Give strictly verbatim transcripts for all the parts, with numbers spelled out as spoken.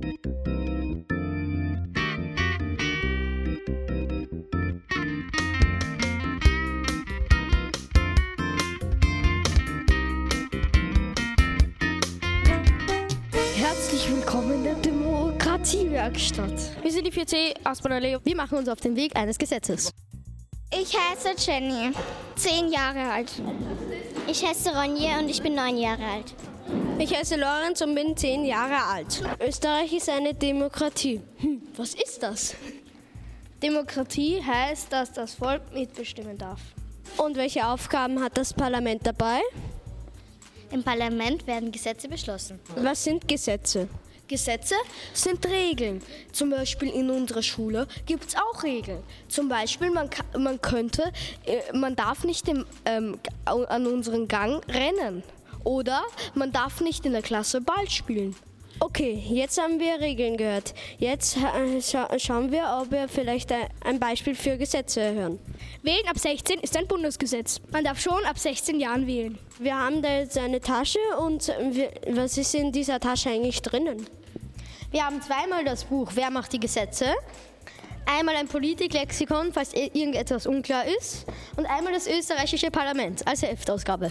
Herzlich willkommen in der Demokratiewerkstatt. Wir sind die vier C aus Bonaleo. Wir machen uns auf den Weg eines Gesetzes. Ich heiße Jenny, zehn Jahre alt. Ich heiße Ronja und ich bin neun Jahre alt. Ich heiße Lorenz und bin zehn Jahre alt. Österreich ist eine Demokratie. Hm, was ist das? Demokratie heißt, dass das Volk mitbestimmen darf. Und welche Aufgaben hat das Parlament dabei? Im Parlament werden Gesetze beschlossen. Was sind Gesetze? Gesetze sind Regeln. Zum Beispiel in unserer Schule gibt es auch Regeln. Zum Beispiel, man, kann, man könnte, man darf nicht im, ähm, an unseren Gang rennen. Oder man darf nicht in der Klasse Ball spielen. Okay, jetzt haben wir Regeln gehört. Jetzt äh, scha- schauen wir, ob wir vielleicht ein Beispiel für Gesetze hören. Wählen ab sechzehn ist ein Bundesgesetz. Man darf schon ab sechzehn Jahren wählen. Wir haben da jetzt eine Tasche und wir, was ist in dieser Tasche eigentlich drinnen? Wir haben zweimal das Buch Wer macht die Gesetze? Einmal ein Politiklexikon, falls irgendetwas unklar ist. Und einmal das österreichische Parlament als Heftausgabe.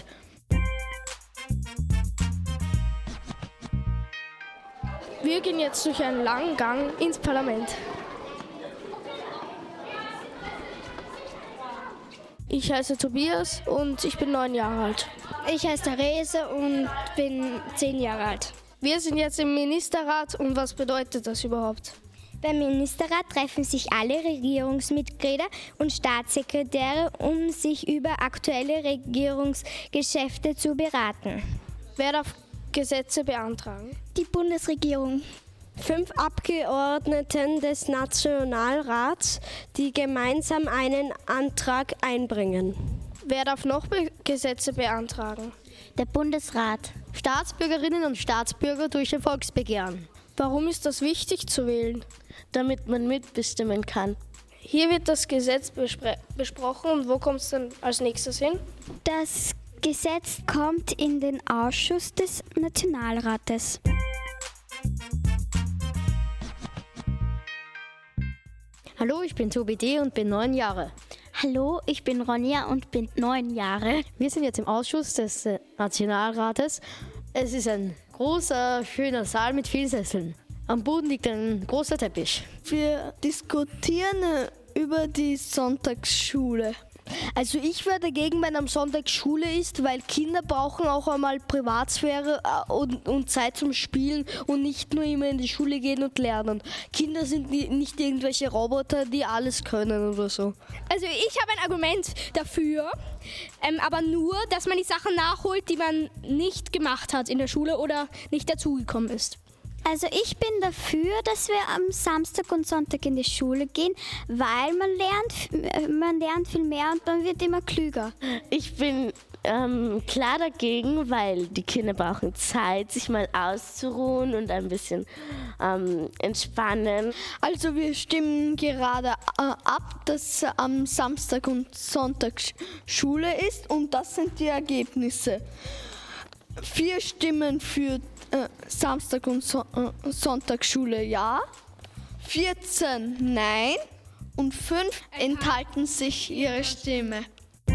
Wir gehen jetzt durch einen langen Gang ins Parlament. Ich heiße Tobias und ich bin neun Jahre alt. Ich heiße Therese und bin zehn Jahre alt. Wir sind jetzt im Ministerrat und was bedeutet das überhaupt? Beim Ministerrat treffen sich alle Regierungsmitglieder und Staatssekretäre, um sich über aktuelle Regierungsgeschäfte zu beraten. Wer darf Gesetze beantragen? Die Bundesregierung. Fünf Abgeordneten des Nationalrats, die gemeinsam einen Antrag einbringen. Wer darf noch Be- Gesetze beantragen? Der Bundesrat. Staatsbürgerinnen und Staatsbürger durch ein Volksbegehren. Warum ist das wichtig zu wählen? Damit man mitbestimmen kann. Hier wird das Gesetz bespre- besprochen und wo kommt es dann als nächstes hin? Das Gesetz kommt in den Ausschuss des Nationalrates. Hallo, ich bin Tobi D. und bin neun Jahre. Hallo, ich bin Ronja und bin neun Jahre. Wir sind jetzt im Ausschuss des äh, Nationalrates. Es ist ein großer, schöner Saal mit vielen Sesseln. Am Boden liegt ein großer Teppich. Wir diskutieren äh, über die Sonntagsschule. Also ich wäre dagegen, wenn am Sonntag Schule ist, weil Kinder brauchen auch einmal Privatsphäre äh, und, und Zeit zum Spielen und nicht nur immer in die Schule gehen und lernen. Kinder sind nie, nicht irgendwelche Roboter, die alles können oder so. Also ich habe ein Argument dafür, ähm, aber nur, dass man die Sachen nachholt, die man nicht gemacht hat in der Schule oder nicht dazugekommen ist. Also ich bin dafür, dass wir am Samstag und Sonntag in die Schule gehen, weil man lernt, man lernt viel mehr und man wird immer klüger. Ich bin ähm, klar dagegen, weil die Kinder brauchen Zeit, sich mal auszuruhen und ein bisschen ähm, entspannen. Also wir stimmen gerade äh, ab, dass äh, am Samstag und Sonntag Sch- Schule ist und das sind die Ergebnisse. Vier Stimmen für äh, Samstag und so- äh, Sonntag Schule ja, vierzehn nein und fünf enthalten sich ihre Stimme.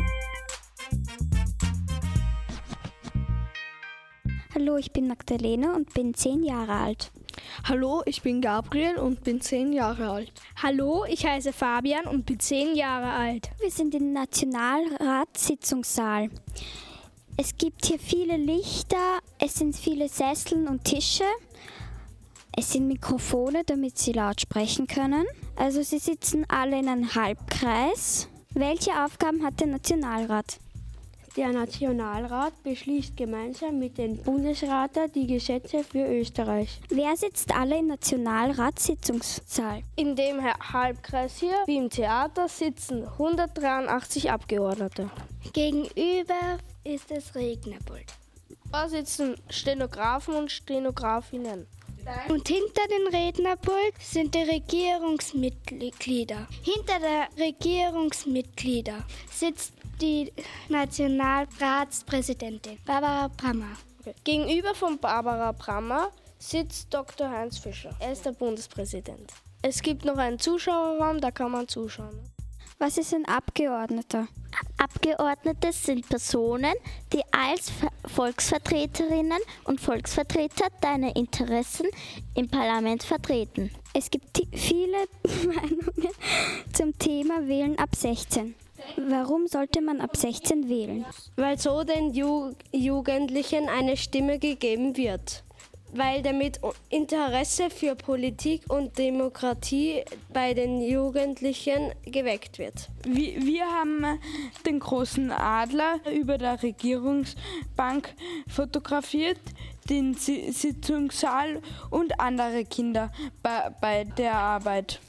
Hallo, ich bin Magdalena und bin zehn Jahre alt. Hallo, ich bin Gabriel und bin zehn Jahre alt. Hallo, ich heiße Fabian und bin zehn Jahre alt. Wir sind im Nationalratssitzungssaal. Es gibt hier viele Lichter, es sind viele Sesseln und Tische. Es sind Mikrofone, damit Sie laut sprechen können. Also Sie sitzen alle in einem Halbkreis. Welche Aufgaben hat der Nationalrat? Der Nationalrat beschließt gemeinsam mit dem Bundesrat die Gesetze für Österreich. Wer sitzt alle im Nationalratssitzungssaal? In dem Halbkreis hier, wie im Theater, sitzen hundertdreiundachtzig Abgeordnete. Gegenüber ist das Rednerpult. Da sitzen Stenografen und Stenografinnen. Und hinter dem Rednerpult sind die Regierungsmitglieder. Hinter der Regierungsmitglieder sitzt die Nationalratspräsidentin Barbara Brammer. Okay. Gegenüber von Barbara Brammer sitzt Doktor Heinz Fischer. Er ist der Bundespräsident. Es gibt noch einen Zuschauerraum, da kann man zuschauen. Was ist ein Abgeordneter? Abgeordnete sind Personen, die als Ver- Volksvertreterinnen und Volksvertreter deine Interessen im Parlament vertreten. Es gibt ti- viele Meinungen zum Thema Wählen ab sechzehn. Warum sollte man ab sechzehn wählen? Weil so den Ju- Jugendlichen eine Stimme gegeben wird. Weil damit Interesse für Politik und Demokratie bei den Jugendlichen geweckt wird. Wir, wir haben den großen Adler über der Regierungsbank fotografiert, den Si- Sitzungssaal und andere Kinder bei, bei der Arbeit.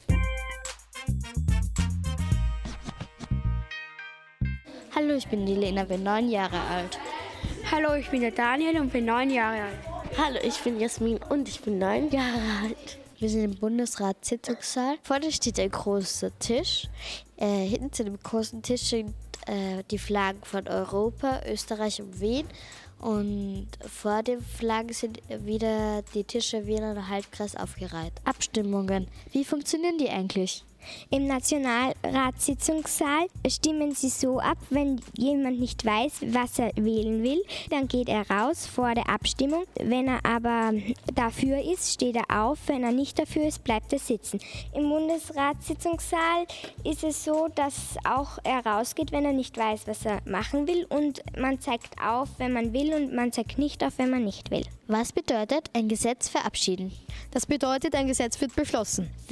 Hallo, ich bin die Lena, bin neun Jahre alt. Hallo, ich bin der Daniel und bin neun Jahre alt. Hallo, ich bin Jasmin und ich bin neun Jahre alt. Wir sind im Bundesratssitzungssaal. Vorne steht ein großer Tisch. Äh, hinten zu dem großen Tisch sind äh, die Flaggen von Europa, Österreich und Wien. Und vor den Flaggen sind wieder die Tische wie in einem Halbkreis aufgereiht. Abstimmungen. Wie funktionieren die eigentlich? Im Nationalratssitzungssaal stimmen sie so ab, wenn jemand nicht weiß, was er wählen will, dann geht er raus vor der Abstimmung. Wenn er aber dafür ist, steht er auf. Wenn er nicht dafür ist, bleibt er sitzen. Im Bundesratssitzungssaal ist es so, dass auch er rausgeht, wenn er nicht weiß, was er machen will. Und man zeigt auf, wenn man will, und man zeigt nicht auf, wenn man nicht will. Was bedeutet ein Gesetz verabschieden? Das bedeutet, ein Gesetz wird beschlossen.